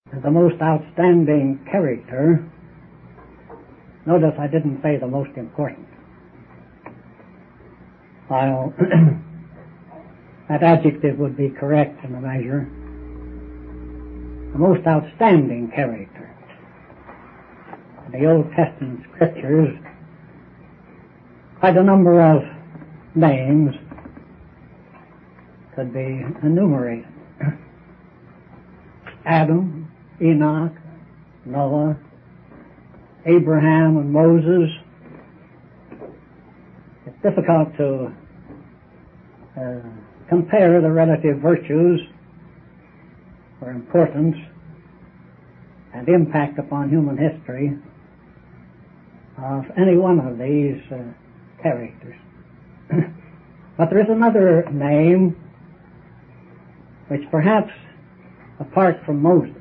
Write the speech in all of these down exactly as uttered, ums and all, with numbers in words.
the most outstanding character, notice I didn't say the most important, while that adjective would be correct in a measure, the most outstanding character. In the Old Testament scriptures, quite a number of names could be enumerated. Adam, Enoch, Noah, Abraham and Moses. It's difficult to uh, compare the relative virtues or importance and impact upon human history of any one of these uh, characters. But there is another name which perhaps, apart from Moses,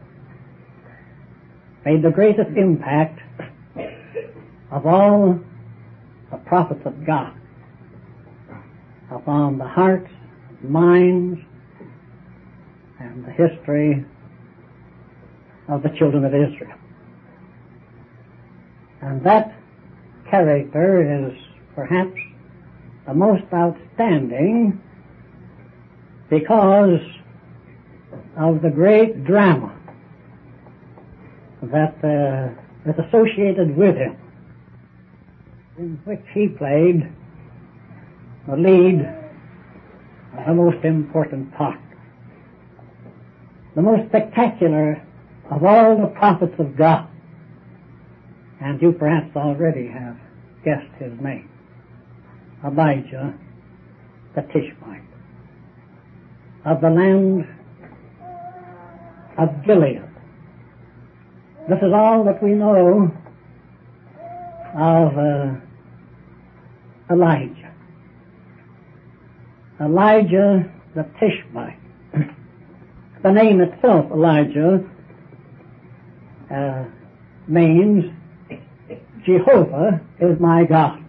made the greatest impact of all the prophets of God upon the hearts, minds, and the history of the children of Israel. And that character is perhaps the most outstanding because of the great drama that uh, is associated with him, in which he played the lead, the most important part. The most spectacular of all the prophets of God, and you perhaps already have guessed his name, Elijah the Tishbite, of the land of Gilead. This is all that we know of uh, Elijah. Elijah the Tishbite. The name itself, Elijah, uh, means Jehovah is my God.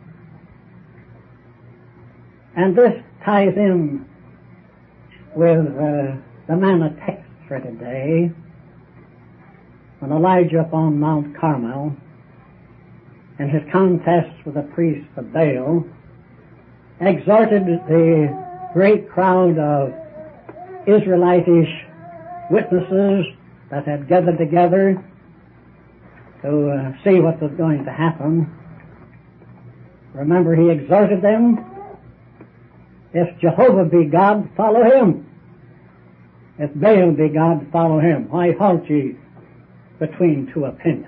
And this ties in with uh, the manna text for today, when Elijah upon Mount Carmel, in his contests with the priests of Baal, exhorted the great crowd of Israelitish witnesses that had gathered together to uh, see what was going to happen. Remember, he exhorted them, if Jehovah be God, follow him. If Baal be God, follow him. Why halt ye between two opinions?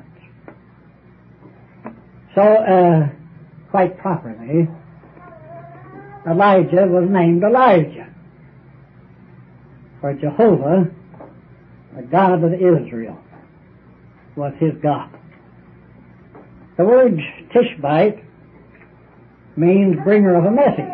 So, uh, quite properly, Elijah was named Elijah, for Jehovah, the God of Israel, was his God. The word Tishbite means bringer of a message.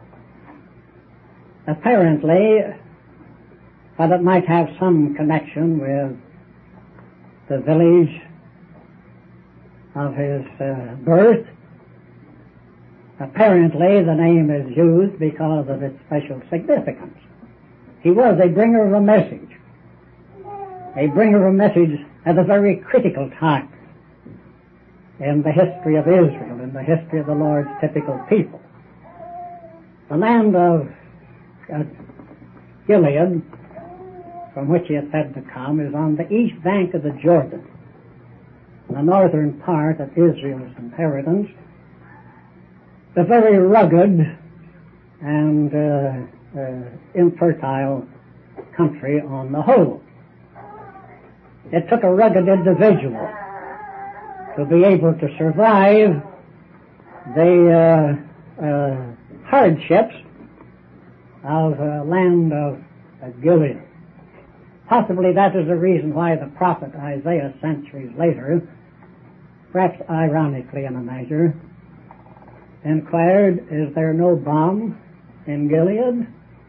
Apparently, while it might have some connection with the village of his uh, birth, apparently the name is used because of its special significance. He was a bringer of a message, a bringer of a message at a very critical time in the history of Israel, in the history of the Lord's typical people. The land of uh, Gilead, from which he is said to come, is on the east bank of the Jordan, the northern part of Israel's inheritance, the very rugged and uh, uh, infertile country on the whole. It took a rugged individual to be able to survive the uh, uh, hardships of a land of uh, Gilead. Possibly that is the reason why the prophet Isaiah, centuries later, perhaps ironically in a measure, inquired, is there no balm in Gilead?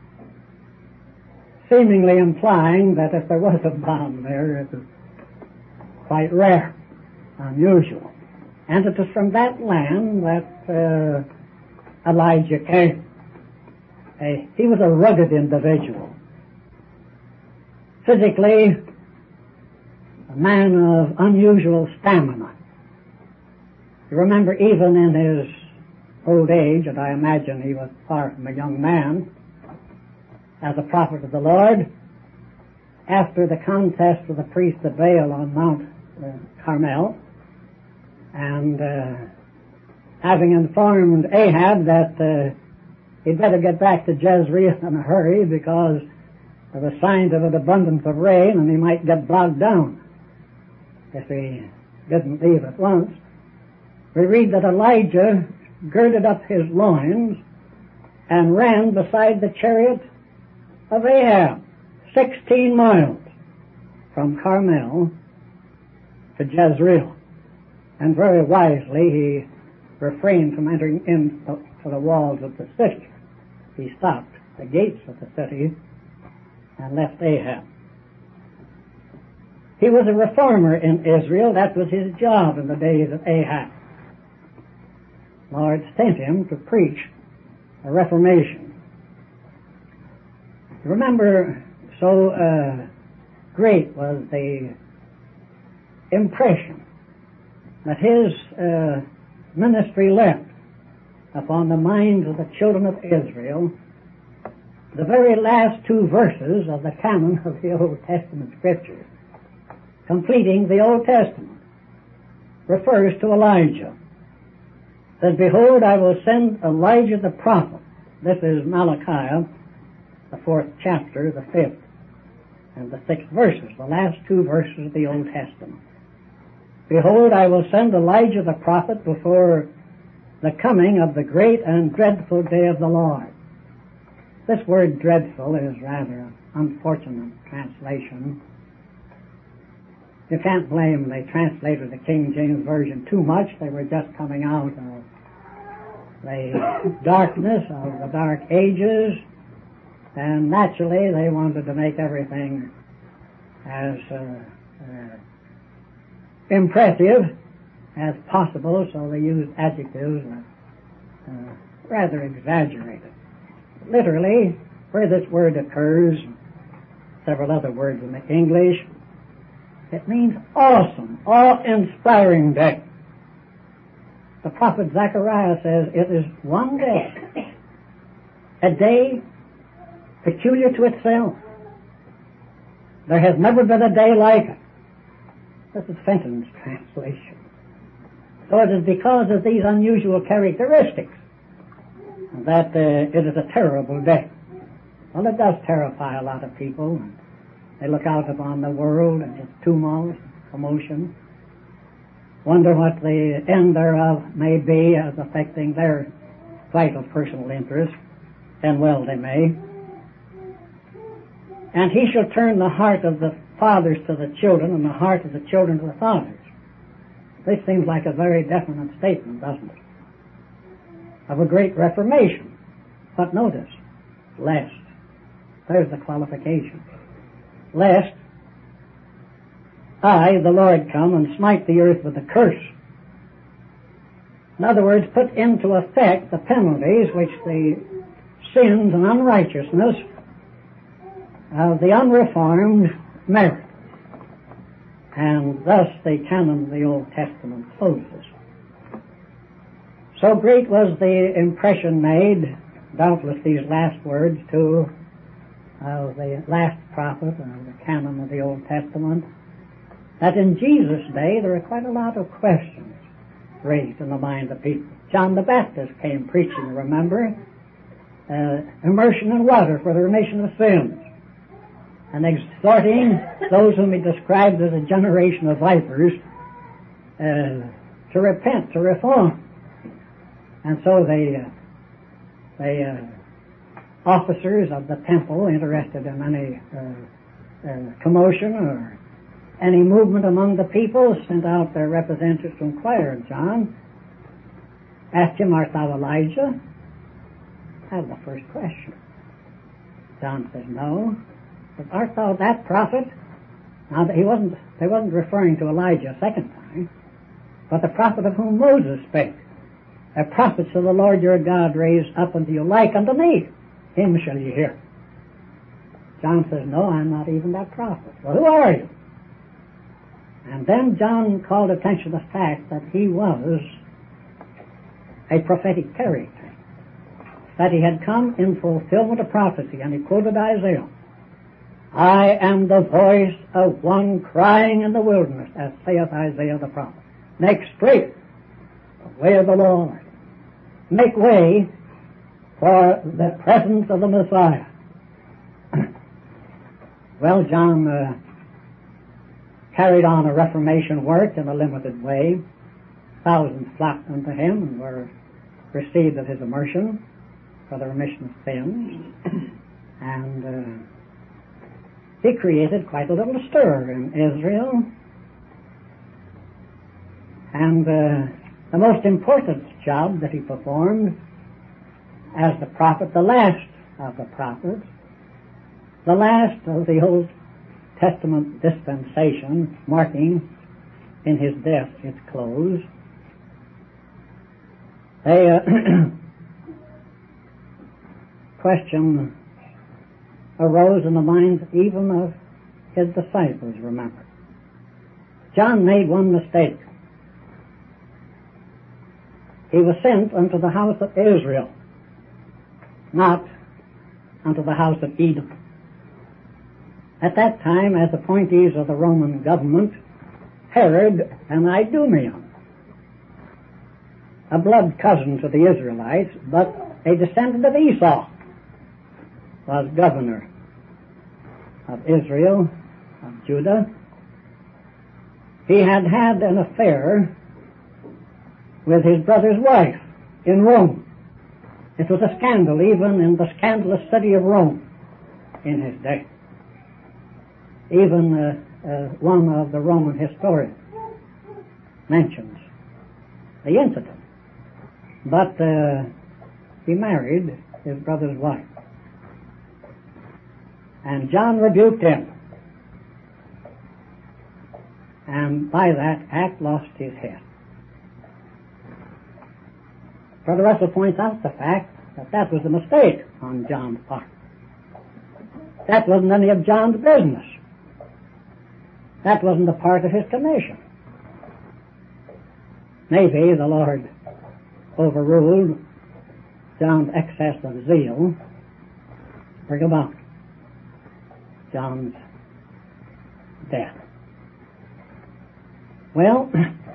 Seemingly implying that if there was a balm there, it was quite rare, unusual. And it is from that land that uh, Elijah came. Uh, he was a rugged individual. Physically, a man of unusual stamina. You remember even in his old age, and I imagine he was far from a young man, as a prophet of the Lord, after the contest with the priest of Baal on Mount uh, Carmel, and uh, having informed Ahab that uh, he'd better get back to Jezreel in a hurry because there were signs of an abundance of rain and he might get bogged down if he didn't leave at once, we read that Elijah girded up his loins and ran beside the chariot of Ahab, sixteen miles from Carmel to Jezreel. And very wisely he refrained from entering into the walls of the city. He stopped the gates of the city and left Ahab. He was a reformer in Israel. That was his job in the days of Ahab. Lord sent him to preach a reformation. Remember, so uh, great was the impression that his uh, ministry left upon the minds of the children of Israel. The very last two verses of the canon of the Old Testament Scriptures, completing the Old Testament, refers to Elijah. It says, "Behold, I will send Elijah the prophet." This is Malachi, the fourth chapter, the fifth and the sixth verses, the last two verses of the Old Testament. "Behold, I will send Elijah the prophet before the coming of the great and dreadful day of the Lord." This word dreadful is rather an unfortunate translation. You can't blame the translator of the King James Version too much. They were just coming out of the darkness of the Dark Ages, and naturally they wanted to make everything as uh, uh, impressive as possible, so they used adjectives uh, uh, rather exaggerated. Literally, where this word occurs, several other words in the English, it means awesome, awe-inspiring day. The prophet Zechariah says it is one day, a day peculiar to itself. There has never been a day like it. This is Fenton's translation. So it is because of these unusual characteristics that uh, it is a terrible day. Well, it does terrify a lot of people. They look out upon the world and its tumult, commotion, wonder what the end thereof may be as affecting their vital personal interests, and well they may. "And he shall turn the heart of the fathers to the children, and the heart of the children to the fathers." This seems like a very definite statement, doesn't it? Of a great reformation. But notice, lest. There's the qualification. "Lest I, the Lord, come and smite the earth with a curse." In other words, put into effect the penalties which the sins and unrighteousness of the unreformed merit. And thus the canon of the Old Testament closes. So great was the impression made, doubtless these last words too, of the last prophet of the canon of the Old Testament, that in Jesus' day there were quite a lot of questions raised in the mind of people. John the Baptist came preaching, remember, uh, immersion in water for the remission of sins, and exhorting those whom he described as a generation of vipers uh, to repent, to reform. And so the, uh, the uh, officers of the temple, interested in any uh, uh, commotion or any movement among the people, sent out their representatives to inquire of John, asked him, "Art thou Elijah?" That was the first question. John says, "No." But "Art thou that prophet?" Now he wasn't, they wasn't referring to Elijah a second time, but the prophet of whom Moses spake. "A prophet shall the Lord your God raise up unto you like unto me. Him shall ye hear." John says, "No, I'm not even that prophet." "Well, who are you?" And then John called attention to the fact that he was a prophetic character, that he had come in fulfillment of prophecy, and he quoted Isaiah. I am the voice of one crying in the wilderness, as saith Isaiah the prophet. Make straight the way of the Lord. Make way for the presence of the Messiah. Well, John uh, carried on a Reformation work in a limited way. Thousands flocked unto him and were received at his immersion for the remission of sins. And uh, he created quite a little stir in Israel. And uh, the most important job that he performed as the prophet, the last of the prophets, the last of the Old Testament dispensation, marking in his death its close, a uh, question arose in the minds even of his disciples, remember. John made one mistake. He was sent unto the house of Israel, not unto the house of Edom. At that time, as appointees of the Roman government, Herod and Idumean, a blood cousin to the Israelites, but a descendant of Esau, was governor of Israel, of Judah. He had had an affair with his brother's wife in Rome. It was a scandal even in the scandalous city of Rome in his day. Even uh, uh, one of the Roman historians mentions the incident. But uh, he married his brother's wife. And John rebuked him. And by that act lost his head. Brother Russell points out the fact that that was a mistake on John's part. That wasn't any of John's business. That wasn't a part of his commission. Maybe the Lord overruled John's excess of zeal to bring about John's death. Well,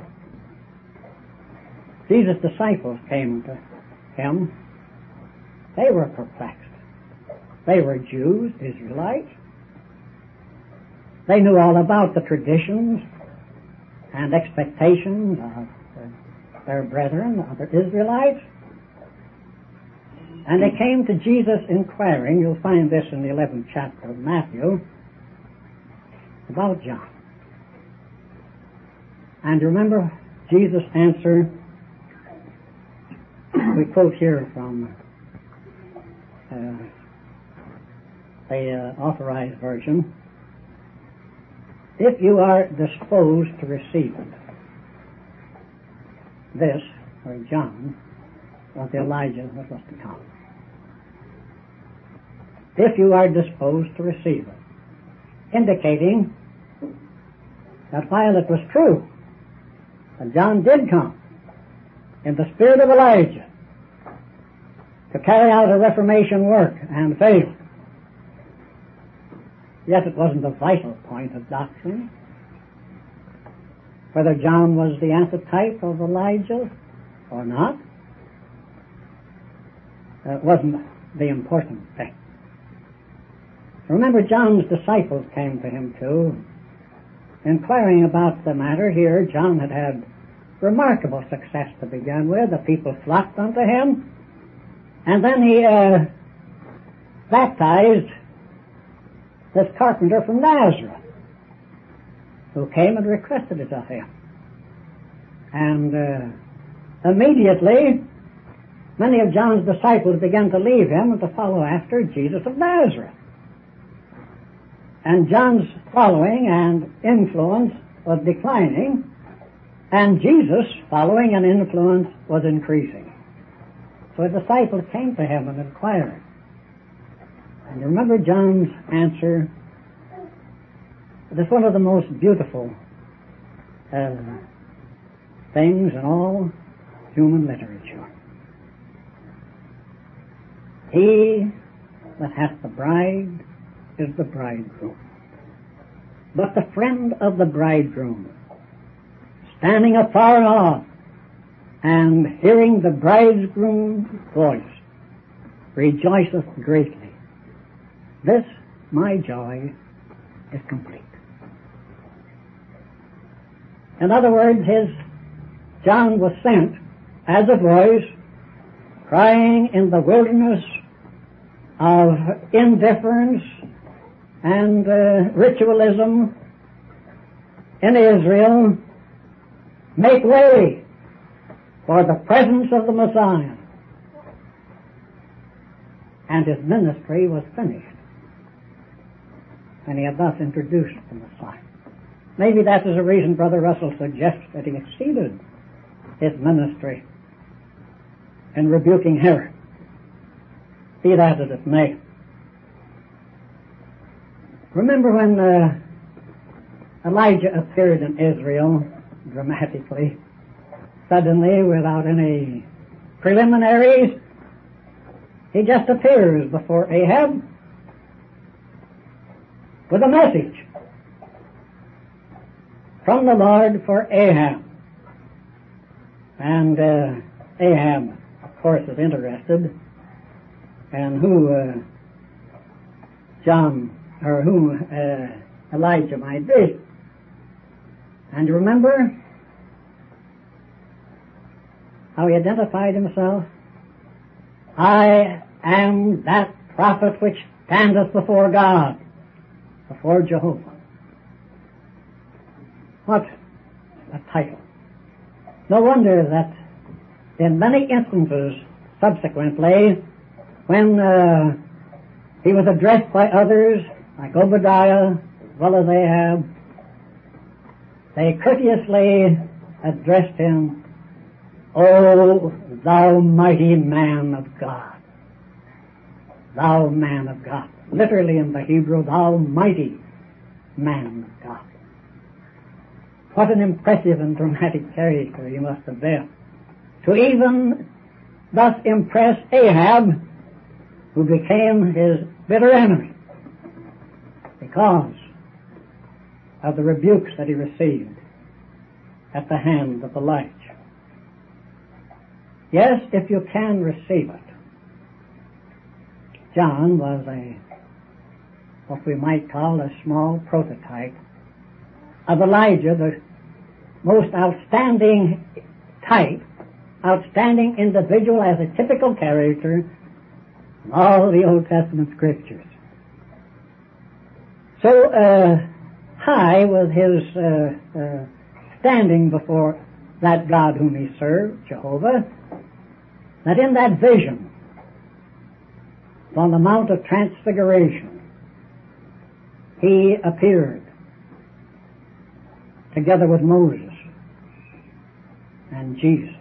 Jesus' disciples came to him. They were perplexed. They were Jews, Israelites. They knew all about the traditions and expectations of their brethren, other Israelites. And they came to Jesus inquiring, you'll find this in the eleventh chapter of Matthew, about John. And remember Jesus' answer, we quote here from uh, the uh, Authorized Version, if you are disposed to receive it. This, or John, was Elijah that was to come. If you are disposed to receive it, indicating that while it was true that John did come in the spirit of Elijah to carry out a Reformation work and failed, yet it wasn't a vital point of doctrine. Whether John was the antitype of Elijah or not, it wasn't the important thing. Remember, John's disciples came to him too, inquiring about the matter. Here, John had had remarkable success to begin with. The people flocked unto him, and then he uh, baptized this carpenter from Nazareth, who came and requested it of him. And uh, immediately, many of John's disciples began to leave him and to follow after Jesus of Nazareth. And John's following and influence was declining, and Jesus' following and influence was increasing. So the disciples came to him and inquired. And you remember John's answer? It is one of the most beautiful uh, things in all human literature. He that hath the bride is the bridegroom. But the friend of the bridegroom, standing afar off and hearing the bridegroom's voice, rejoiceth greatly. This, my joy, is complete. In other words, his John was sent as a voice crying in the wilderness of indifference and uh, ritualism in Israel, make way for the presence of the Messiah. And his ministry was finished. And he had thus introduced the Messiah. Maybe that is a reason Brother Russell suggests that he exceeded his ministry in rebuking Herod. Be that as it may. Remember when uh, Elijah appeared in Israel dramatically, suddenly, without any preliminaries, he just appears before Ahab with a message from the Lord for Ahab. And uh, Ahab, of course, is interested in who uh, John, or who uh, Elijah might be. And you remember how he identified himself? I am that prophet which standeth before God, before Jehovah. What a title. No wonder that in many instances subsequently, when uh, he was addressed by others, like Obadiah, as well as Ahab, they courteously addressed him, O thou mighty man of God. Thou man of God. Literally in the Hebrew, thou mighty man of God. What an impressive and dramatic character he must have been, to even thus impress Ahab, who became his bitter enemy because of the rebukes that he received at the hand of Elijah. Yes, if you can receive it. John was a, what we might call a small prototype of Elijah, the most outstanding type, outstanding individual as a typical character in all the Old Testament scriptures. So uh, high was his uh, uh, standing before that God whom he served, Jehovah, that in that vision on the Mount of Transfiguration, he appeared together with Moses and Jesus,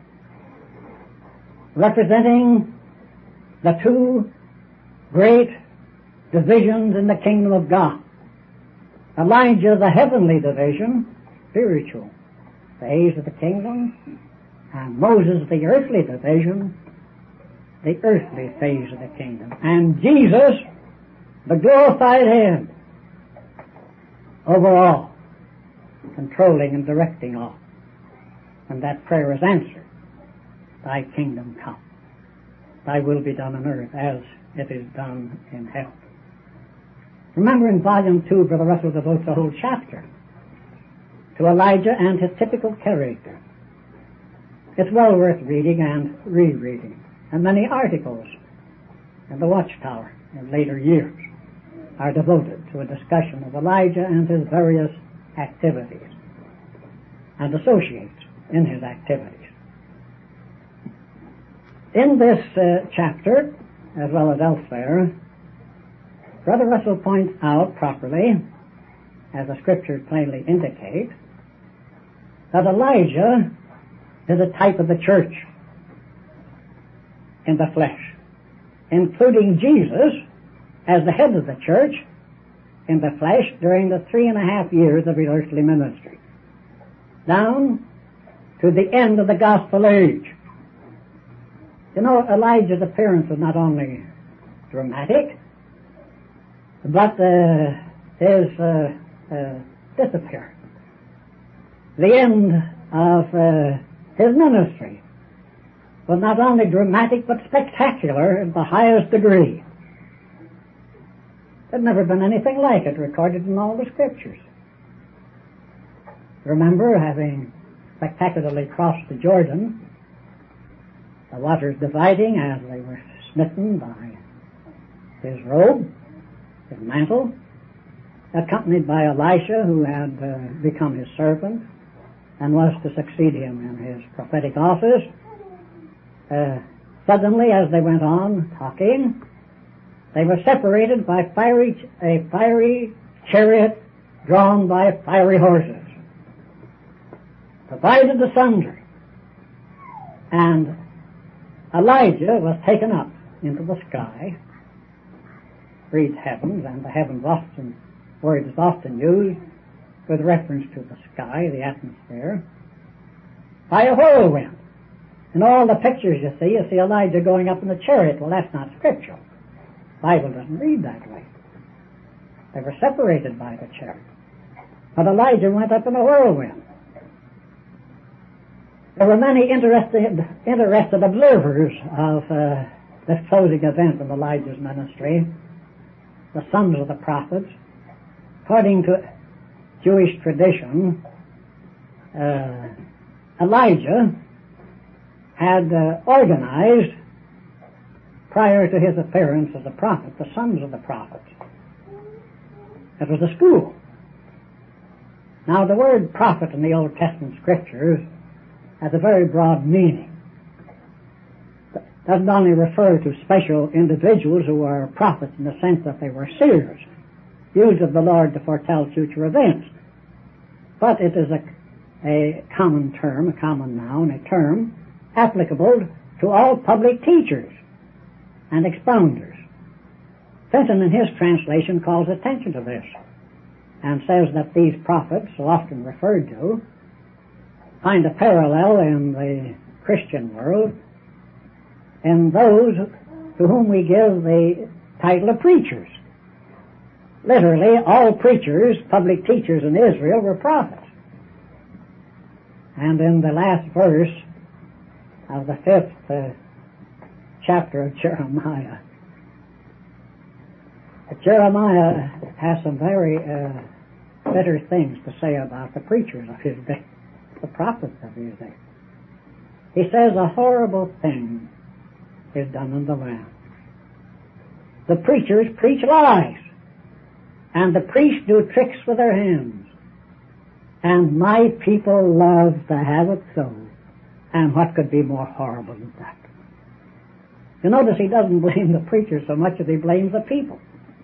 representing the two great divisions in the kingdom of God. Elijah, the heavenly division, spiritual phase of the kingdom, and Moses, the earthly division, the earthly phase of the kingdom. And Jesus, the glorified head over all, controlling and directing all. And that prayer is answered. Thy kingdom come. Thy will be done on earth as it is done in heaven. Remember in volume two, Brother Russell devotes a whole chapter to Elijah and his typical character. It's well worth reading and rereading. And many articles in the Watchtower in later years are devoted to a discussion of Elijah and his various activities and associates in his activities. In this uh, chapter, as well as elsewhere, Brother Russell points out properly, as the scriptures plainly indicate, that Elijah is a type of the church in the flesh, including Jesus as the head of the church in the flesh during the three and a half years of his earthly ministry. down to the end of the gospel age. You know, Elijah's appearance was not only dramatic, but uh, his uh, uh, disappearance, the end of uh, his ministry, was not only dramatic but spectacular in the highest degree. There'd never been anything like it recorded in all the scriptures. Remember, having spectacularly crossed the Jordan, the waters dividing as they were smitten by his robe, his mantle, accompanied by Elisha, who had uh, become his servant and was to succeed him in his prophetic office. Uh, suddenly, as they went on talking, they were separated by fiery, a fiery chariot drawn by fiery horses, divided asunder, and Elijah was taken up into the sky, reads heavens, and the heavens often, word is often used with reference to the sky, the atmosphere, by a whirlwind. In all the pictures you see, you see Elijah going up in the chariot. Well, that's not scriptural. The Bible doesn't read that way. They were separated by the chariot. But Elijah went up in a whirlwind. There were many interested, interested observers of uh, this closing event in Elijah's ministry, the sons of the prophets. According to Jewish tradition, uh, Elijah had uh, organized, prior to his appearance as a prophet, the sons of the prophets. It was a school. Now, the word prophet in the Old Testament scriptures has a very broad meaning. It doesn't only refer to special individuals who are prophets in the sense that they were seers, used of the Lord to foretell future events, but it is a, a common term, a common noun, a term applicable to all public teachers and expounders. Fenton in his translation calls attention to this and says that these prophets, so often referred to, find a parallel in the Christian world in those to whom we give the title of preachers. Literally, all preachers, public teachers in Israel, were prophets. And in the last verse of the fifth uh, chapter of Jeremiah, Jeremiah has some very uh, bitter things to say about the preachers of his day, the prophets of his day. He says a horrible thing is done in the land. The preachers preach lies, and the priests do tricks with their hands, and my people love to have it so. And what could be more horrible than that? You notice he doesn't blame the preachers so much as he blames the people.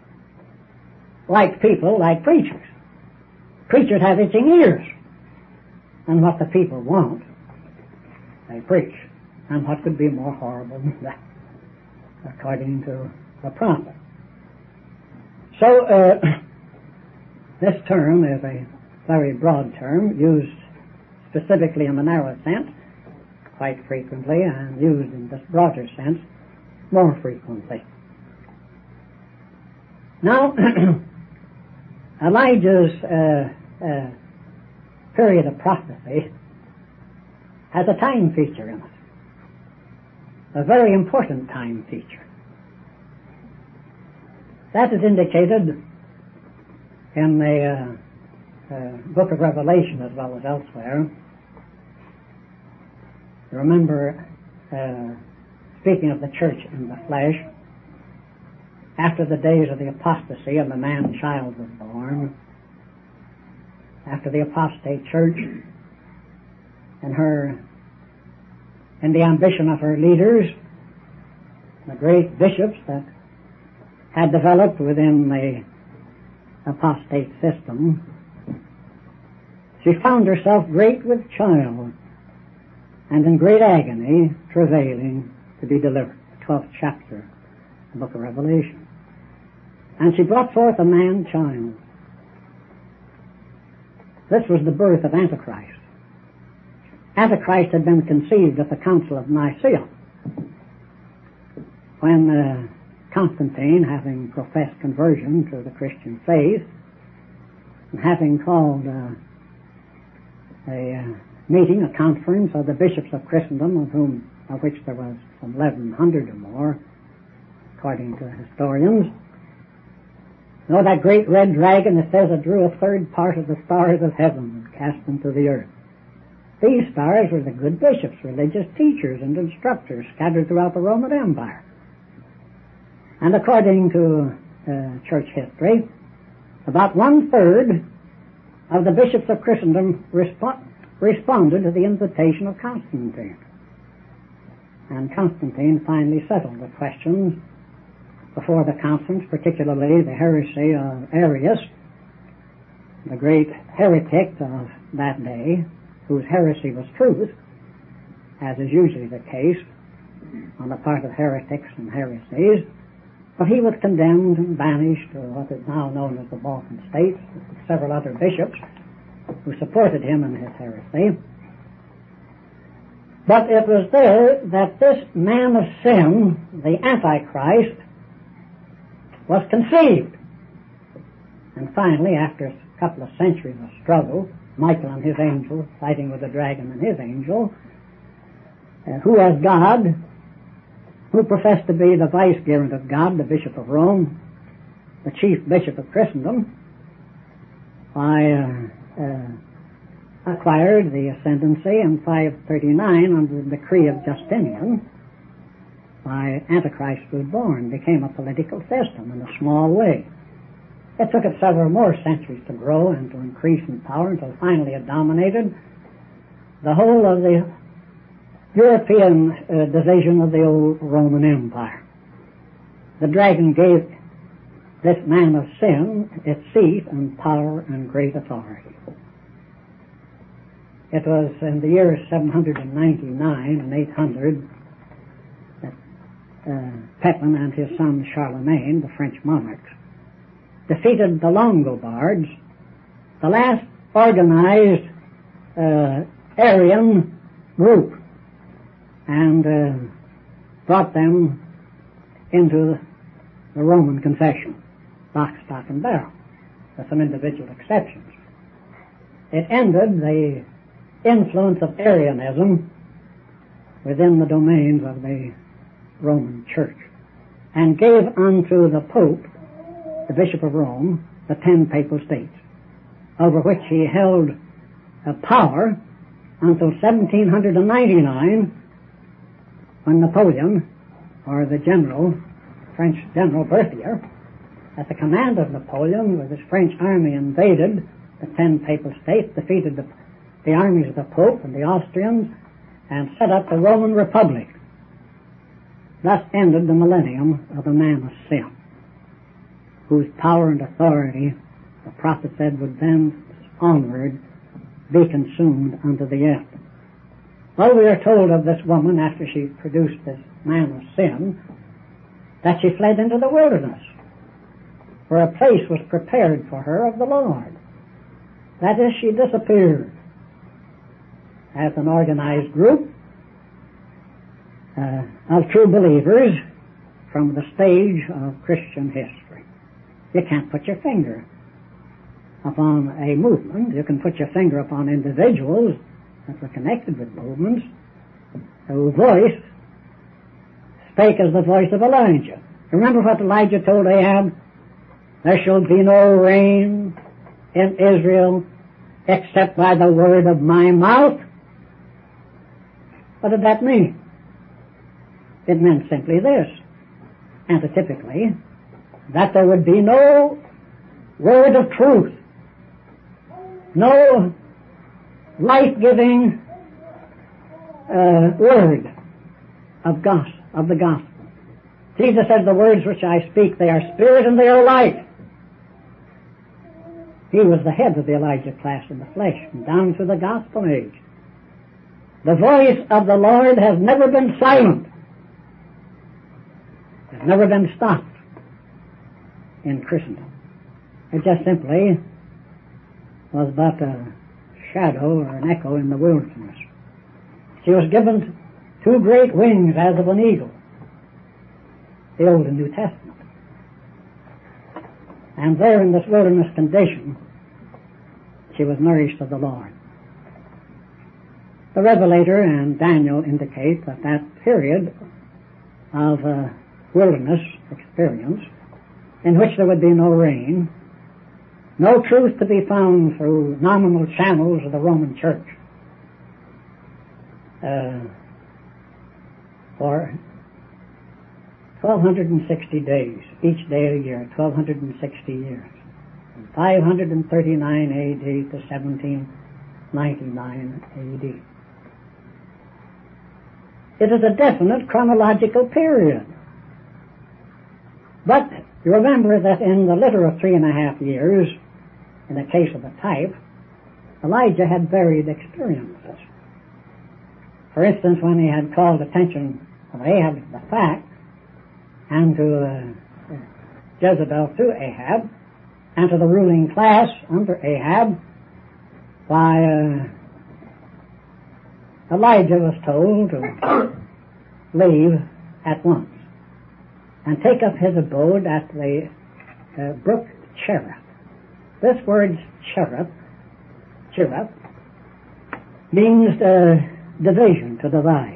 Like people, like preachers. Preachers have itching ears. And what the people want, they preach. And what could be more horrible than that, according to the prophet? So, uh, this term is a very broad term, used specifically in the narrow sense quite frequently, and used in this broader sense more frequently. Now, Elijah's uh, uh, period of prophecy has a time feature in it, a very important time feature. That is indicated in the uh, uh, book of Revelation as well as elsewhere. Remember, uh, speaking of the church in the flesh, after the days of the apostasy and the man-child was born, after the apostate church and her, and the ambition of her leaders, the great bishops that had developed within the apostate system, she found herself great with child and in great agony, travailing to be delivered. The twelfth chapter of the book of Revelation. And she brought forth a man-child. This was the birth of Antichrist. Antichrist had been conceived at the Council of Nicaea, when uh, Constantine, having professed conversion to the Christian faith, and having called uh, a uh, meeting, a conference of the bishops of Christendom, of whom, of which there was some eleven hundred or more, according to historians. You know, that great red dragon, it says, it drew a third part of the stars of heaven and cast them to the earth. These stars were the good bishops, religious teachers and instructors scattered throughout the Roman Empire. And according to uh, church history, about one-third of the bishops of Christendom respo- responded to the invitation of Constantine. And Constantine finally settled the questions before the conference, particularly the heresy of Arius, the great heretic of that day, whose heresy was truth, as is usually the case on the part of heretics and heresies. But he was condemned and banished to what is now known as the Balkan States, with several other bishops who supported him in his heresy. But it was there that this man of sin, the Antichrist, was conceived. And finally, after a couple of centuries of struggle, Michael and his angel fighting with the dragon and his angel, uh, who as God, who professed to be the vicegerent of God, the Bishop of Rome, the chief bishop of Christendom, I uh, uh, acquired the ascendancy in five thirty-nine under the decree of Justinian. By Antichrist was born, became a political system in a small way. It took it several more centuries to grow and to increase in power until finally it dominated the whole of the European uh, division of the old Roman Empire. The dragon gave this man of sin its seat and power and great authority. It was in the years seven hundred ninety-nine and eight hundred that uh, Pepin and his son Charlemagne, the French monarchs, defeated the Longobards, the last organized uh, Arian group, and uh, brought them into the Roman confession, lock, stock, and barrel, with some individual exceptions. It ended the influence of Arianism within the domains of the Roman Church, and gave unto the Pope, the Bishop of Rome, the ten papal states, over which he held a power until seventeen ninety-nine, when Napoleon, or the general, French general Berthier, at the command of Napoleon, with his French army invaded the ten papal states, defeated the, the armies of the Pope and the Austrians, and set up the Roman Republic. Thus ended the millennium of the man of sin, whose power and authority, the prophet said, would then onward be consumed unto the end. Well, we are told of this woman, after she produced this man of sin, that she fled into the wilderness, where a place was prepared for her of the Lord. That is, she disappeared as an organized group uh, of true believers from the stage of Christian history. You can't put your finger upon a movement. You can put your finger upon individuals that were connected with movements, whose voice spake as the voice of Elijah. Remember what Elijah told Ahab? There shall be no rain in Israel except by the word of my mouth. What did that mean? It meant simply this, antitypically, that there would be no word of truth, no life-giving uh, word of gospel, of the gospel. Jesus said, the words which I speak, they are spirit and they are life. He was the head of the Elijah class in the flesh, and down through the gospel age. The voice of the Lord has never been silent. Has never been stopped in Christendom. It just simply was but a shadow or an echo in the wilderness. She was given two great wings as of an eagle, the Old and New Testament. And there in this wilderness condition, she was nourished of the Lord. The Revelator and Daniel indicate that that period of uh, wilderness experience, in which there would be no rain, no truth to be found through nominal channels of the Roman Church, uh, for twelve sixty days, each day of the year, twelve sixty years, from five thirty-nine A D to seventeen ninety-nine A D. It is a definite chronological period. But you remember that in the litter of three and a half years, in the case of the type, Elijah had varied experiences. For instance, when he had called attention of Ahab to the fact, and to uh, Jezebel through Ahab, and to the ruling class under Ahab, why uh, Elijah was told to leave at once and take up his abode at the uh, brook Cherith. This word Cherith, Cherith, means uh, division, to divide.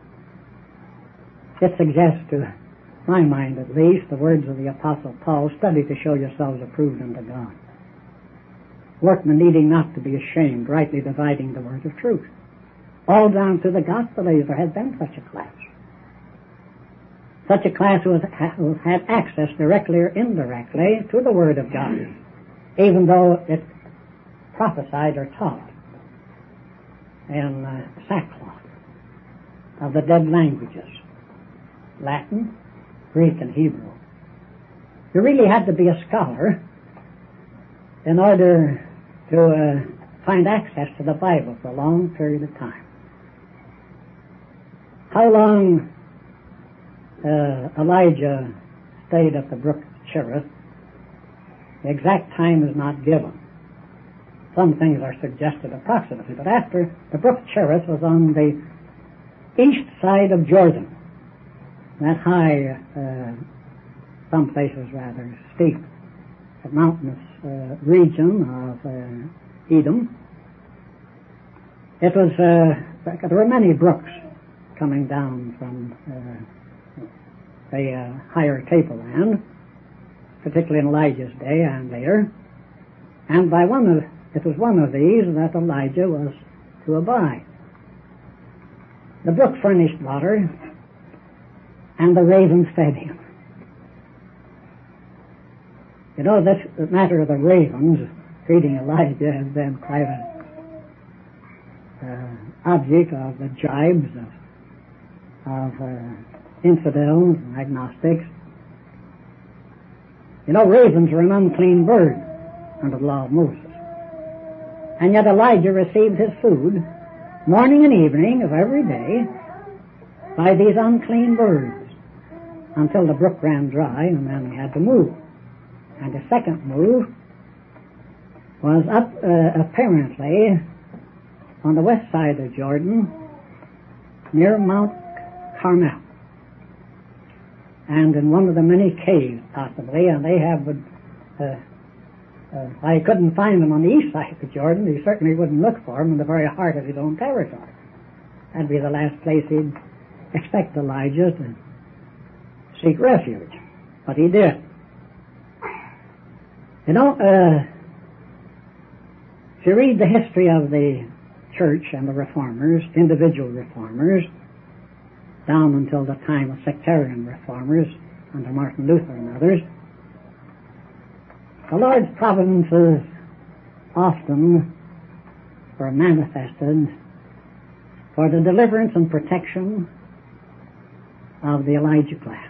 It suggests, to my mind at least, the words of the Apostle Paul, study to show yourselves approved unto God, workmen needing not to be ashamed, rightly dividing the word of truth. All down to the gospel age there has been such a class. Such a class who has, who has had access directly or indirectly to the word of God, even though it prophesied or taught in uh, sackcloth of the dead languages, Latin, Greek, and Hebrew. You really had to be a scholar in order to uh, find access to the Bible for a long period of time. How long uh, Elijah stayed at the brook Cherith, the exact time is not given. Some things are suggested approximately, but after the brook Cherith was on the east side of Jordan, that high, uh, some places rather steep, mountainous uh, region of uh, Edom. It was, uh, there were many brooks coming down from uh, the uh, higher tableland, particularly in Elijah's day and later, and by one of, it was one of these that Elijah was to abide. The brook furnished water, and the ravens fed him. You know, this matter of the ravens feeding Elijah has been quite an uh, object of the jibes of, of uh, infidels and agnostics. You know, ravens are an unclean bird under the law of Moses. And yet Elijah received his food morning and evening of every day by these unclean birds until the brook ran dry, and then he had to move. And the second move was up uh, apparently on the west side of Jordan near Mount Carmel, and in one of the many caves possibly, and they have uh, uh, I couldn't find them on the east side of Jordan. He certainly wouldn't look for them in the very heart of his own territory. That'd be the last place he'd expect Elijah to seek refuge, but he did. You know, uh, if you read the history of the church and the reformers, individual reformers, down until the time of sectarian reformers under Martin Luther and others, the Lord's providences often were manifested for the deliverance and protection of the Elijah class.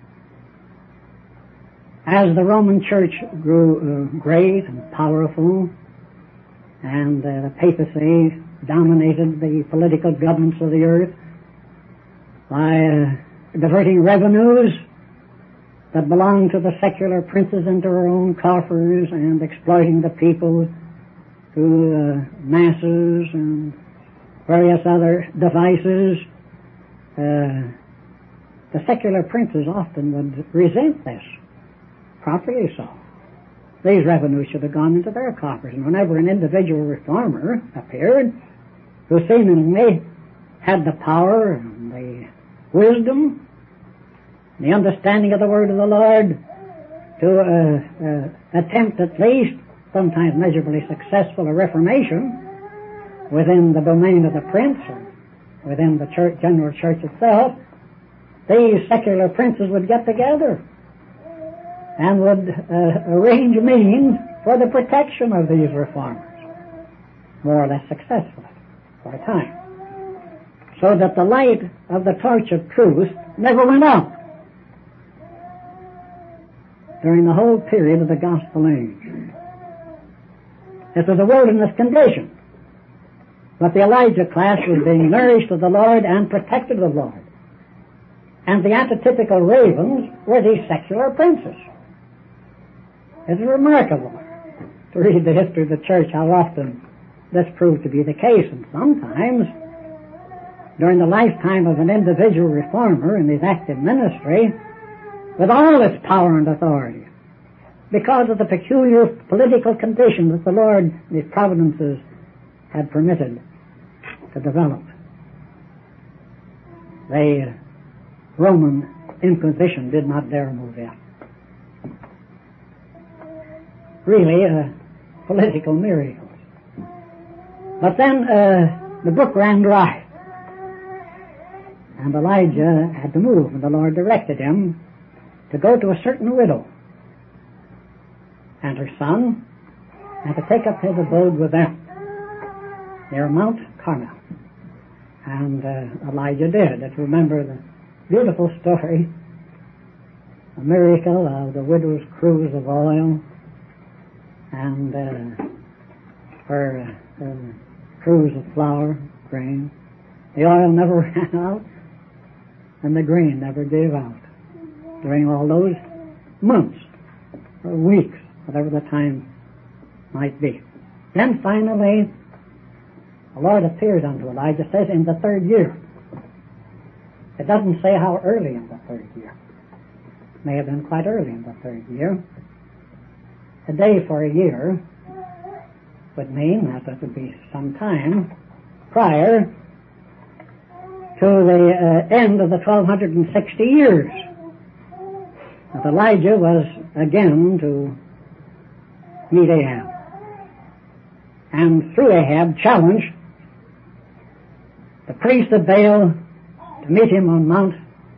As the Roman Church grew uh, great and powerful, and uh, the papacy dominated the political governments of the earth by uh, diverting revenues that belonged to the secular princes into their own coffers and exploiting the people through uh, masses and various other devices. Uh, the secular princes often would resent this, properly so. These revenues should have gone into their coffers, and whenever an individual reformer appeared, who seemingly had the power and the wisdom, the understanding of the word of the Lord, to uh, uh, attempt at least, sometimes measurably successful, a reformation within the domain of the prince or within the church, general church itself, these secular princes would get together and would uh, arrange means for the protection of these reformers, more or less successfully for a time, so that the light of the torch of truth never went out during the whole period of the gospel age. This was a wilderness condition, but the Elijah class was being nourished of the Lord and protected of the Lord. And the antitypical ravens were these secular princes. It's remarkable to read the history of the church how often this proved to be the case, and sometimes during the lifetime of an individual reformer in his active ministry, with all its power and authority, because of the peculiar political conditions that the Lord, His providences, had permitted to develop. The Roman Inquisition did not dare move in. Really, uh, political miracles. But then uh, the brook ran dry, and Elijah had to move, and the Lord directed him to go to a certain widow and her son, and to take up his abode with them near Mount Carmel. And uh, Elijah did. If you remember the beautiful story, a miracle of the widow's cruse of oil, and uh, her uh, cruse of flour, grain. The oil never ran out, and the grain never gave out during all those months or weeks, whatever the time might be. Then finally, the Lord appeared unto Elijah, says in the third year. It doesn't say how early in the third year. It may have been quite early in the third year. A day for a year would mean that it would be some time prior to the uh, end of the twelve sixty years. That Elijah was again to meet Ahab, and through Ahab challenged the priest of Baal to meet him on Mount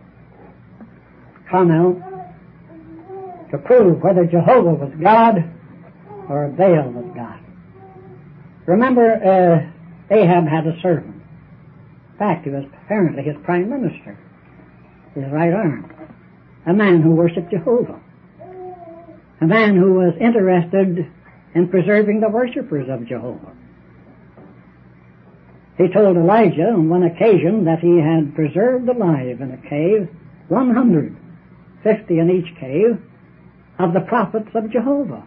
Carmel to prove whether Jehovah was God or Baal was God. Remember, uh, Ahab had a servant. In fact, he was apparently his prime minister, his right arm, a man who worshipped Jehovah, a man who was interested in preserving the worshippers of Jehovah. He told Elijah on one occasion that he had preserved alive in a cave one hundred fifty in each cave of the prophets of Jehovah.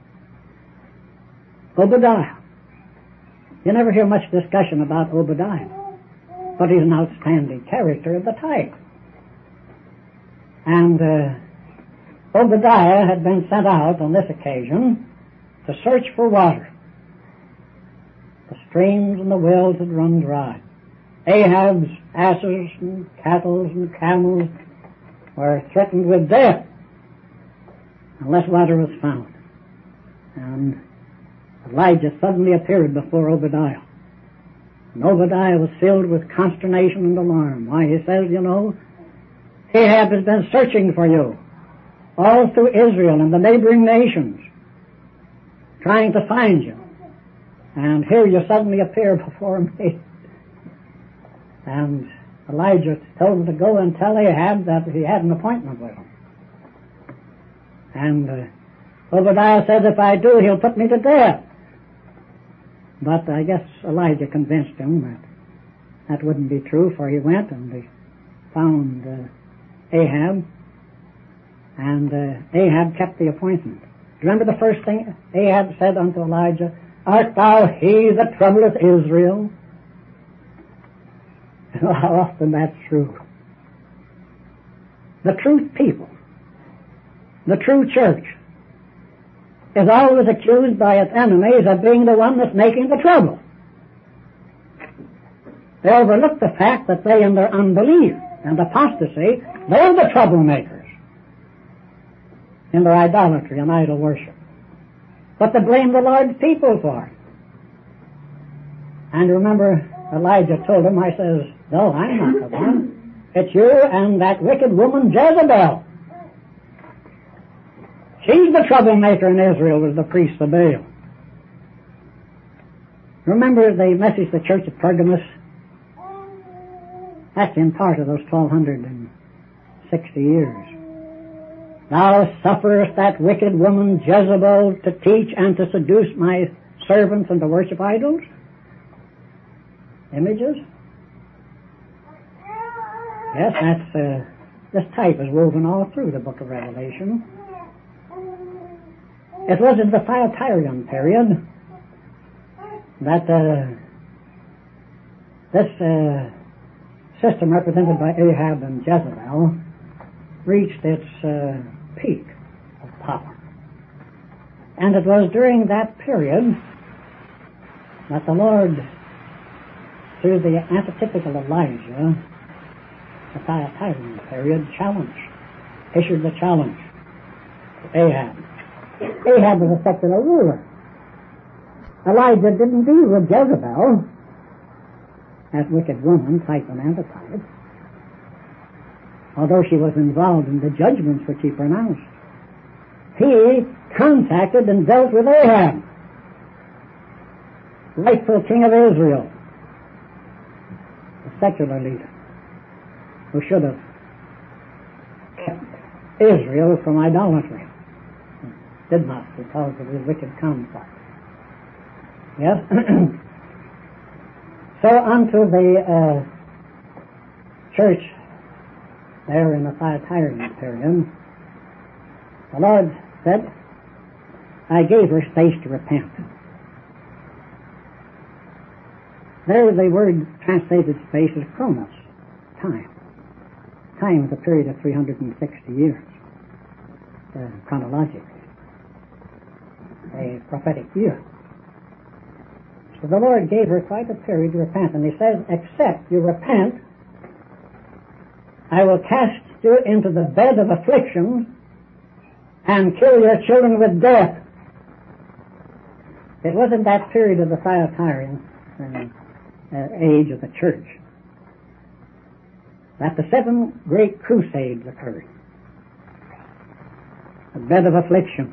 Obadiah. You never hear much discussion about Obadiah, but he's an outstanding character of the type. And uh, Obadiah had been sent out on this occasion to search for water. The streams and the wells had run dry. Ahab's asses and cattle and camels were threatened with death unless water was found. And Elijah suddenly appeared before Obadiah. And Obadiah was filled with consternation and alarm. Why, he says, you know, Ahab has been searching for you all through Israel and the neighboring nations, trying to find you. And here you suddenly appear before me. And Elijah told him to go and tell Ahab that he had an appointment with him. And uh, Obadiah said, if I do, he'll put me to death. But I guess Elijah convinced him that that wouldn't be true, for he went and he found uh, Ahab, and uh, Ahab kept the appointment. Remember the first thing Ahab said unto Elijah? Art thou he that troubleth Israel? How often that's true. The truth people, the true church, is always accused by its enemies of being the one that's making the trouble. They overlook the fact that they, in their unbelief and apostasy, they're the troublemakers in their idolatry and idol worship. But they blame the Lord's people for it. And remember, Elijah told him, I says, no, I'm not the one. It's you and that wicked woman Jezebel. She's the troublemaker in Israel, was the priest of Baal. Remember the message the church of Pergamos? That's in part of those twelve sixty years. Thou sufferest that wicked woman Jezebel to teach and to seduce my servants and to worship idols? Images? Yes, that's, uh, this type is woven all through the book of Revelation. It was in the Thyatirian period that uh, this uh, system represented by Ahab and Jezebel reached its uh, peak of power. And it was during that period that the Lord, through the antitypical Elijah, the Thyatirian period, challenged, issued the challenge to Ahab. Ahab was a secular ruler. Elijah didn't deal with Jezebel, that wicked woman, type and antitype, although she was involved in the judgments which he pronounced. He contacted and dealt with Ahab, rightful king of Israel, the secular leader, who should have kept Israel from idolatry. Did not, because of his wicked conduct. Yes? So unto the uh, church there in the Thyatirian period, the Lord said, I gave her space to repent. There the word translated space is chronos, time. Time is a period of three hundred sixty years, uh, chronologically. A prophetic year. So the Lord gave her quite a period to repent, and he says, except you repent, I will cast you into the bed of affliction and kill your children with death. It was in that period of the Thyatirian uh, uh, age of the church that the seven great crusades occurred. The bed of affliction.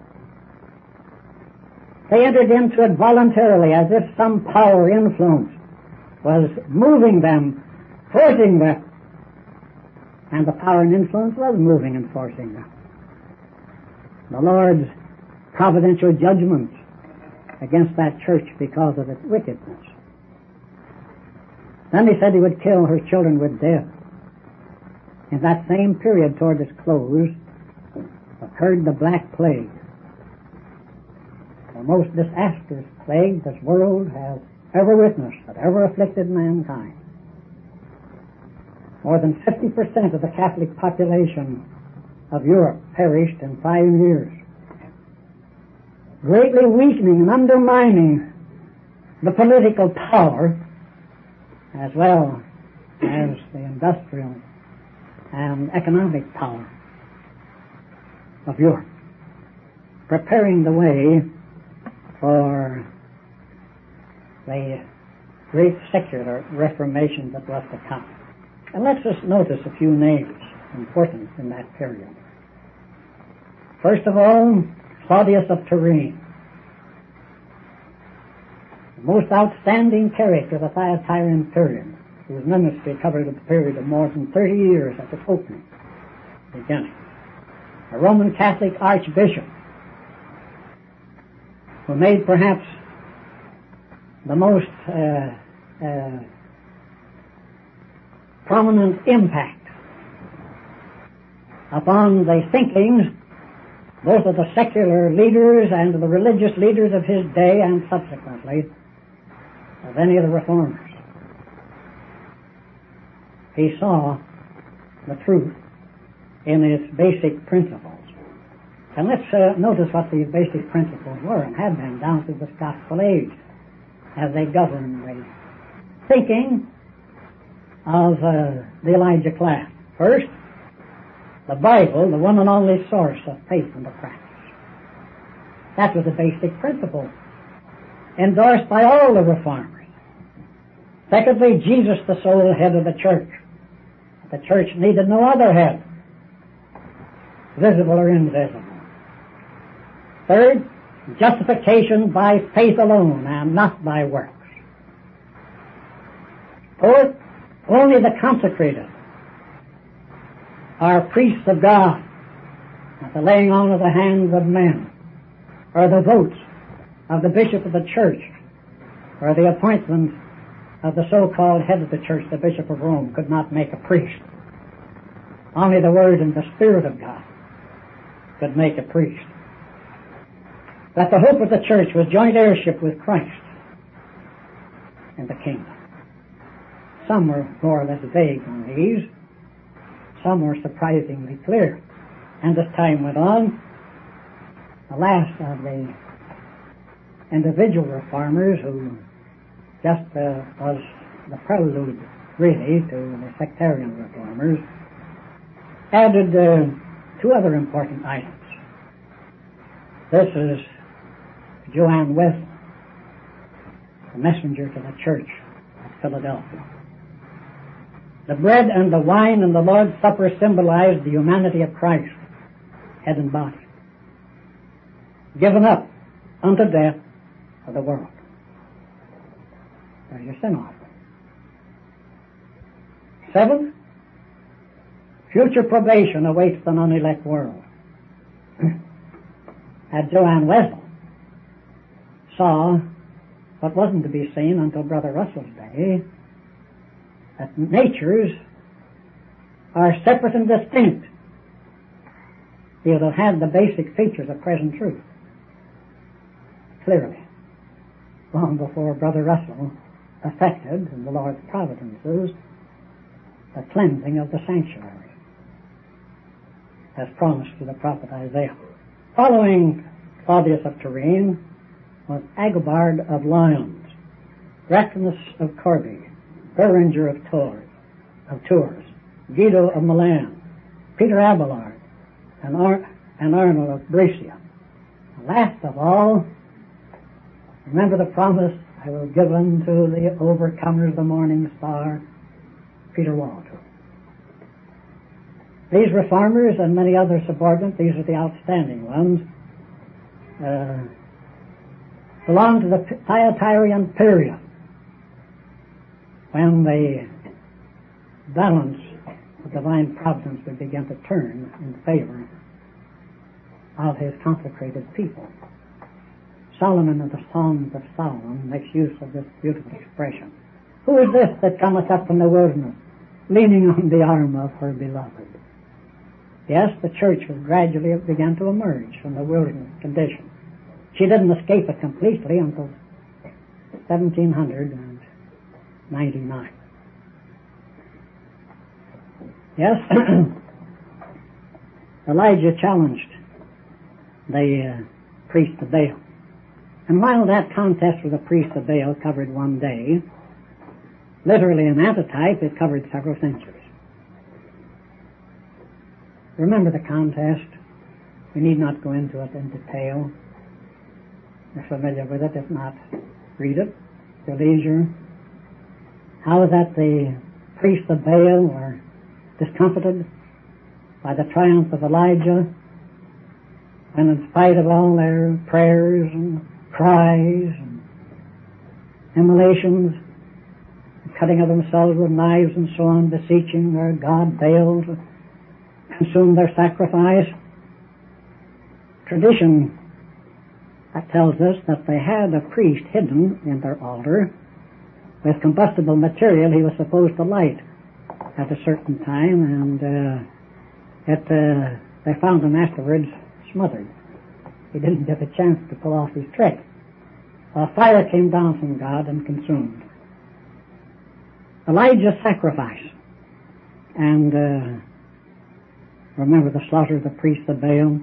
They entered into it voluntarily, as if some power influence was moving them, forcing them. And the power and influence was moving and forcing them. The Lord's providential judgments against that church because of its wickedness. Then he said he would kill her children with death. In that same period toward its close occurred the Black Plague. The most disastrous plague this world has ever witnessed, that ever afflicted mankind. More than fifty percent of the Catholic population of Europe perished in five years, greatly weakening and undermining the political power as well as the industrial and economic power of Europe, preparing the way for the great secular reformation that was to come. And let's just notice a few names important in that period. First of all, Claudius of Turin, the most outstanding character of the Thyatirian period, whose ministry covered a period of more than thirty years at its opening, beginning. A Roman Catholic archbishop who made perhaps the most uh, uh, prominent impact upon the thinkings both of the secular leaders and of the religious leaders of his day and subsequently of any of the reformers. he saw the truth in its basic principles. And let's uh, notice what these basic principles were and have been down through the Gospel age as they govern the thinking of uh, the Elijah class. First, the Bible, the one and only source of faith and of practice. That was a basic principle endorsed by all the reformers. Secondly, Jesus, the sole head of the church. The church needed no other head, visible or invisible. Third, justification by faith alone and not by works. Fourth, only the consecrated are priests of God, not the laying on of the hands of men, or the votes of the bishop of the church, or the appointment of the so-called head of the church, the Bishop of Rome, could not make a priest. Only the Word and the Spirit of God could make a priest. That the hope of the church was joint heirship with Christ in the kingdom. Some were more or less vague on these. Some were surprisingly clear. And as time went on, the last of the individual reformers, who just uh, was the prelude, really, to the sectarian reformers, added uh, two other important items. This is Johann Wesley, the messenger to the church at Philadelphia. The bread and the wine and the Lord's Supper symbolized the humanity of Christ, head and body, given up unto death for the world. There's your sin offering. Seventh, future probation awaits the non-elect world. Had Johann Wesley saw what wasn't to be seen until Brother Russell's day, that natures are separate and distinct. He would have had the basic features of present truth clearly, long before Brother Russell effected, in the Lord's providences, the cleansing of the sanctuary, as promised to the prophet Isaiah. Following Claudius of Turin was Agobard of Lyons, Ratinus of Corbie, Berenger of Tours, of Tours, Guido of Milan, Peter Abelard, and, Ar- and Arnold of Brescia. And last of all, remember the promise, I will give unto the overcomers the morning star, Peter Walter. These reformers and many other subordinates, these are the outstanding ones, uh, belong to the Thyatirian period, when the balance of divine providence would begin to turn in favor of his consecrated people. Solomon in the Songs of Solomon makes use of this beautiful expression. Who is this that cometh up from the wilderness, leaning on the arm of her beloved? Yes, the church was gradually began to emerge from the wilderness condition. She didn't escape it completely until seventeen ninety-nine. Yes, Elijah challenged the uh, priest of Baal. And while that contest with the priest of Baal covered one day, literally an antitype, it covered several centuries. Remember the contest. We need not go into it in detail. You're familiar with it. If not, read it at your leisure. How that the priests of Baal were discomfited by the triumph of Elijah, and in spite of all their prayers and cries and immolations, cutting of themselves with knives and so on, beseeching their god Baal to consume their sacrifice. Tradition that tells us that they had a priest hidden in their altar with combustible material he was supposed to light at a certain time, and uh, it, uh, they found him afterwards smothered. He didn't get a chance to pull off his trick. A fire came down from God and consumed. Elijah's sacrifice And uh, remember the slaughter of the priests of Baal.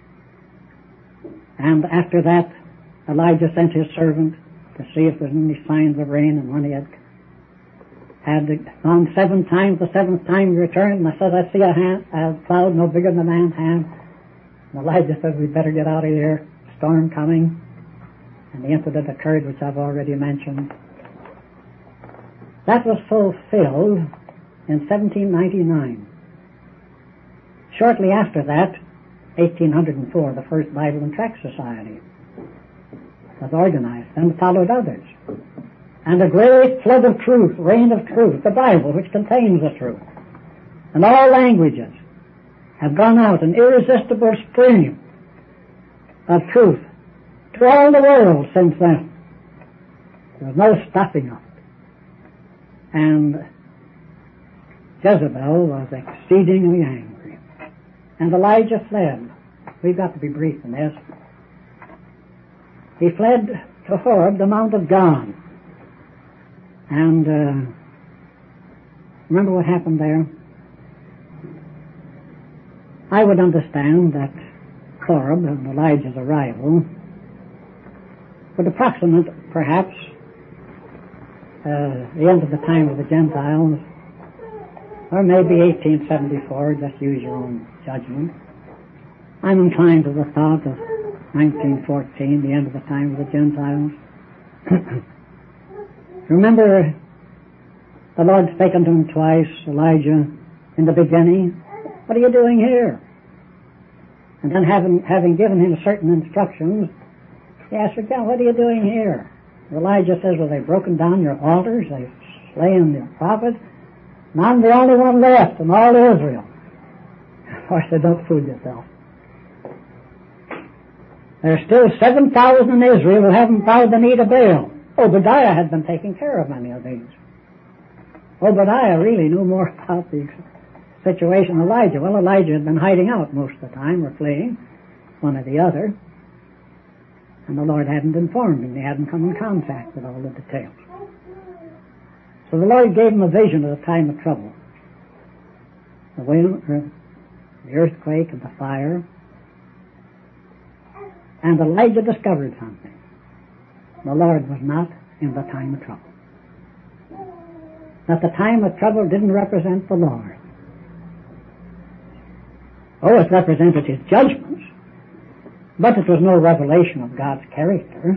And after that, Elijah sent his servant to see if there was any signs of rain, and when he had had gone seven times, the seventh time he returned, and I said, I see a, hand, a cloud no bigger than a man's hand. And Elijah said, we'd better get out of here, storm coming. And the incident occurred, which I've already mentioned. That was fulfilled in seventeen ninety-nine. Shortly after that, eighteen oh four, the first Bible and Tract Society was organized and followed others. And a great flood of truth, rain of truth, the Bible, which contains the truth, in all languages, have gone out, an irresistible stream of truth to all the world since then. There was no stopping of it. And Jezebel was exceedingly angry. And Elijah fled. We've got to be brief in this. He fled to Horeb, the Mount of God. And uh, remember what happened there? I would understand that Horeb and Elijah's arrival would approximate, perhaps, uh, the end of the time of the Gentiles, or maybe eighteen seventy-four, just use your own judgment. I'm inclined to the thought of nineteen fourteen, the end of the time of the Gentiles. Remember, the Lord spake unto him twice, Elijah, in the beginning, what are you doing here? And then having, having given him certain instructions, he asked again, what are you doing here? Elijah says, well, they've broken down your altars, they've slain your prophets, and I'm the only one left in all Israel. Of course, they don't fool yourself. There's still seven thousand in Israel who haven't bowed the knee to Baal. Obadiah had been taking care of many of these. Obadiah really knew more about the situation than Elijah. Well, Elijah had been hiding out most of the time, or fleeing, one or the other. And the Lord hadn't informed him. He hadn't come in contact with all the details. So the Lord gave him a vision of the time of trouble. The wind, the earthquake, and the fire. And Elijah discovered something. The Lord was not in the time of trouble. That the time of trouble didn't represent the Lord. Oh, it represented his judgments, but it was no revelation of God's character,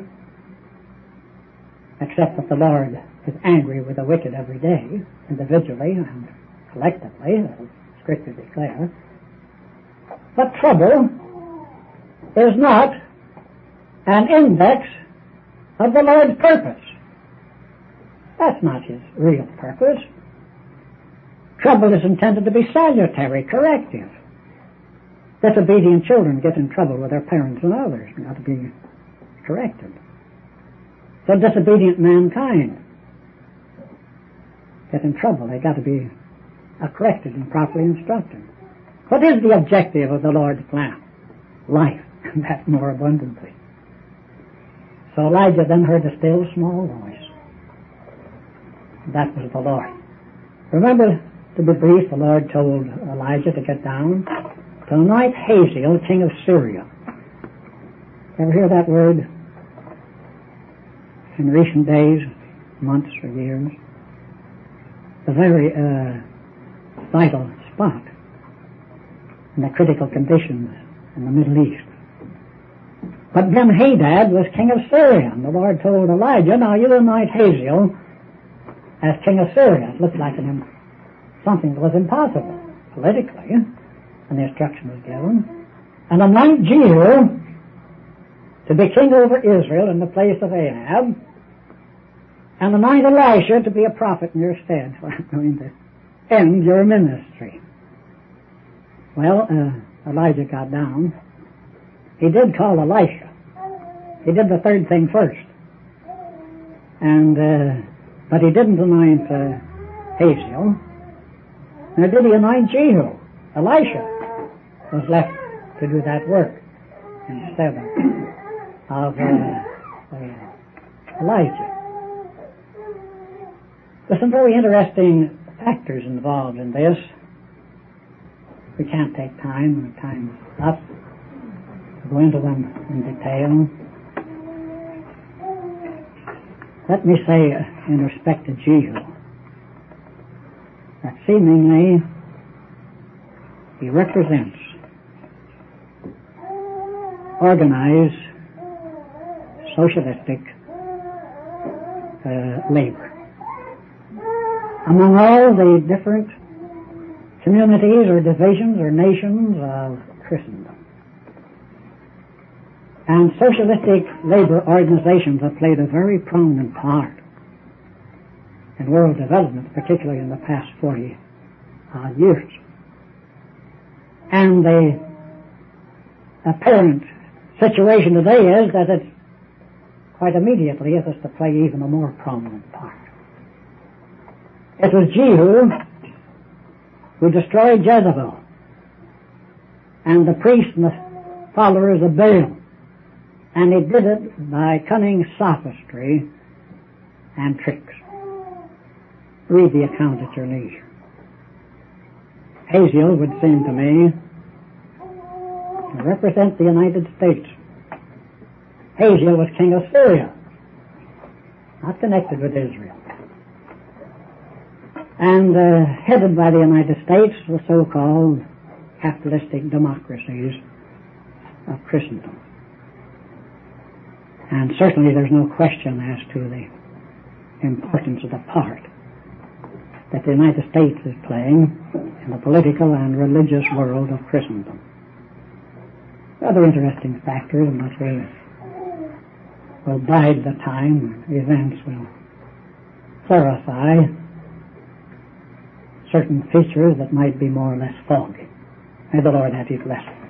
except that the Lord is angry with the wicked every day, individually and collectively, as Scripture declares. But trouble is not an index of the Lord's purpose. That's not his real purpose. Trouble is intended to be salutary, corrective. Disobedient children get in trouble with their parents and others, and got to be corrected. So disobedient mankind get in trouble. They got to be corrected and properly instructed. What is the objective of the Lord's plan? Life, and that more abundantly. So Elijah then heard a still small voice. That was the Lord. Remember, to be brief, the Lord told Elijah to get down to anoint Hazael, king of Syria. Ever hear that word? In recent days, months or years, the very uh, vital spot in the critical conditions in the Middle East. But Ben-Hadad was king of Syria, and the Lord told Elijah, now you anoint Hazael as king of Syria. It looked like an, something that was impossible politically, and the instruction was given. And anoint Jehu to be king over Israel in the place of Ahab, and anoint Elisha to be a prophet in your stead, for I'm going to end your ministry. Well, uh, Elijah got down. He did call Elisha. He did the third thing first. And, uh, but he didn't anoint uh, Hazael. Nor did he anoint Jehu. Elisha was left to do that work instead of uh, uh, Elijah. There's some very interesting factors involved in this. We can't take time, and time is up, to go into them in detail. Let me say, uh, in respect to Jehu, that seemingly he represents organized socialistic uh, labor. Among all the different communities or divisions or nations of Christendom. And socialistic labor organizations have played a very prominent part in world development, particularly in the past forty odd years. And the apparent situation today is that it quite immediately is to play even a more prominent part. It was Jehu who destroyed Jezebel and the priests and the followers of Baal, and he did it by cunning sophistry and tricks. Read the account at your leisure. Hazael would seem to me to represent the United States. Hazael was king of Syria, not connected with Israel, and uh, headed by the United States, the so-called capitalistic democracies of Christendom. And certainly there's no question as to the importance of the part that the United States is playing in the political and religious world of Christendom. Other interesting factors, and that will, will bide the time, events will clarify certain features that might be more or less foggy. May the Lord have you blessed.